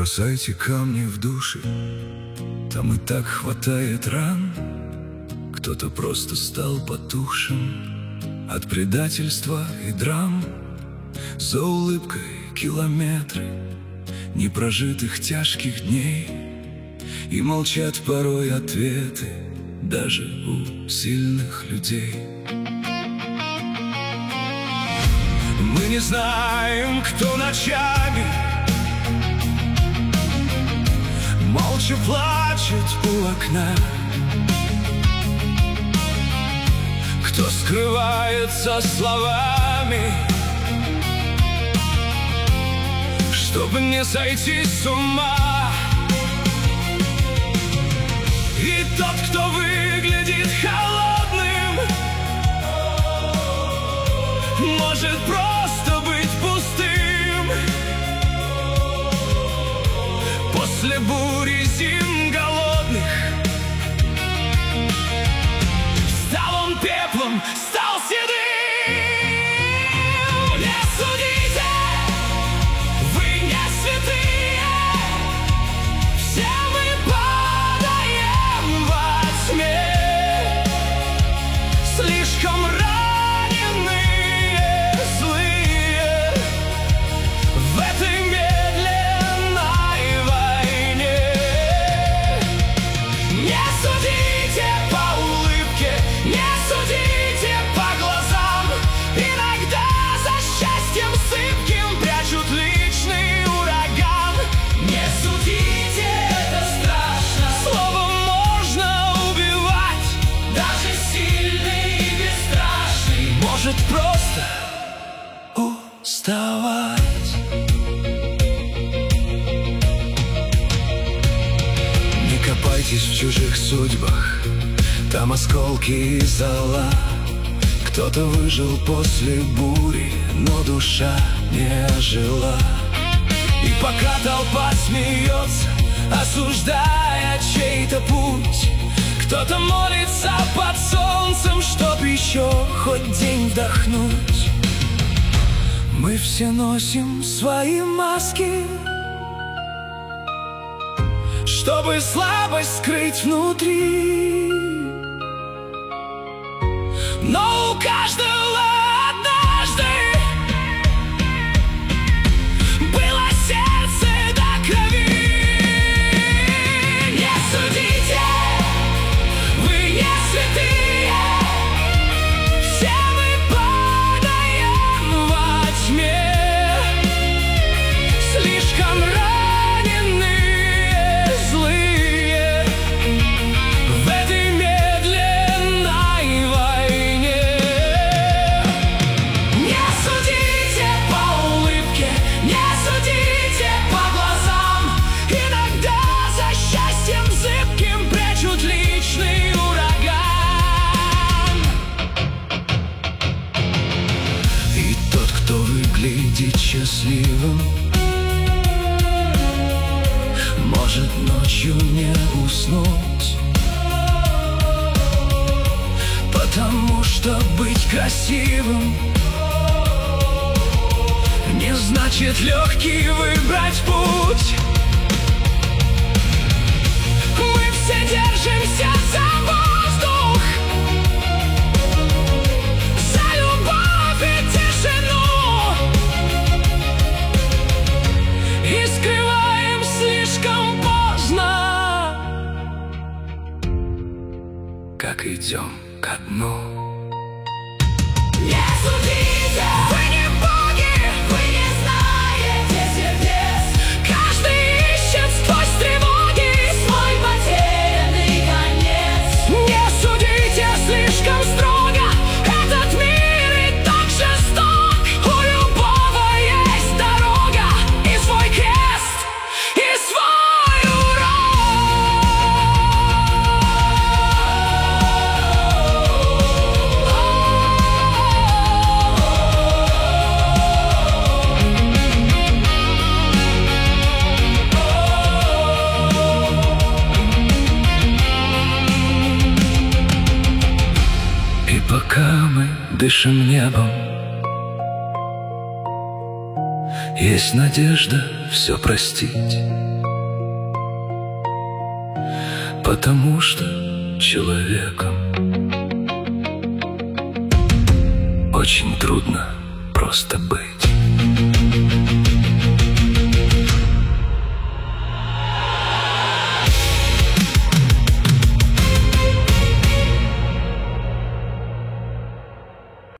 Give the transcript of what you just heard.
бросайте камни в души, там и так хватает ран. Кто-то просто стал потушен от предательства и драм. За улыбкой километры непрожитых тяжких дней, и молчат порой ответы даже у сильных людей. Мы не знаем, кто ночами молча плачет у окна, кто скрывается словами, чтобы не сойти с ума. И тот, кто выглядит холодным, может просто быть пустым. После бури зим голодных стал он пеплом, стал седым. Не судите, вы не святые, все мы падаем во тьме, слишком раненые, злые в этой медленной войне. Не судите по улыбке, не судите по глазам, иногда за счастьем зыбким прячут личный ураган. Не судите, это страшно, словом можно убивать, даже сильный и бесстрашный может просто уставать. Не копайтесь в чужих судьбах, там осколки и зола. Кто-то выжил после бури, но душа не ожила. И пока толпа смеется, осуждая чей-то путь, кто-то молится под солнцем, чтоб еще хоть день вдохнуть. Мы все носим свои маски, чтобы слабость скрыть внутри. Но у каждого однажды было сердце до крови. Не судите, вы не святые, все мы падаем во тьме, слишком раненые, злые в этой медленной войне. Не судите по улыбке, не судите по глазам, иногда за счастьем зыбким прячут личный ураган. И тот, кто выглядит счастливым, может ночью не уснуть, потому что быть красивым не значит легкий выбрать путь. Мы все держимся за воздух, за любовь и тишину, и скрываем слишком поздно, как идем ко дну. Не судите, вы не боги, вы не знаете сердец. Каждый ищет сквозь тревоги свой потерянный конец. Не судите слишком строго, этот мир и так жесток. У любого есть дорога и свой крест, и свой урок. И пока мы дышим небом есть надежда все простить, потому что человеком очень трудно просто быть.